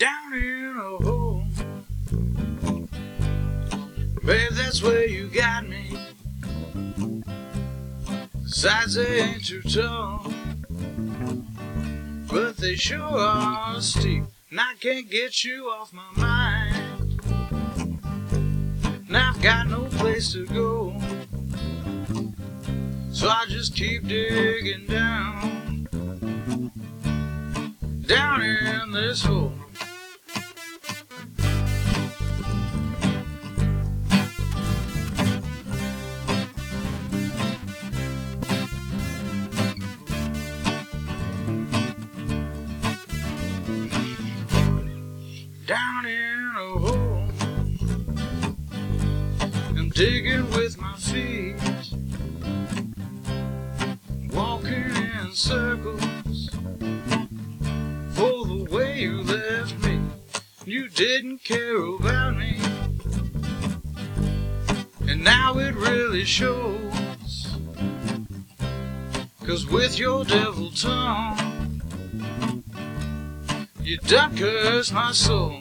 down in a hole. Babe, that's where you got me. Sides they ain't too tall, but they sure are steep, and I can't get you off my mind. Now I've got no place to go, so I just keep digging down, down in this hole. Down in a hole, I'm digging with my feet, walking in circles for the way you left me. You didn't care about me, and now it really shows, 'cause with your devil tongue you done cursed my soul.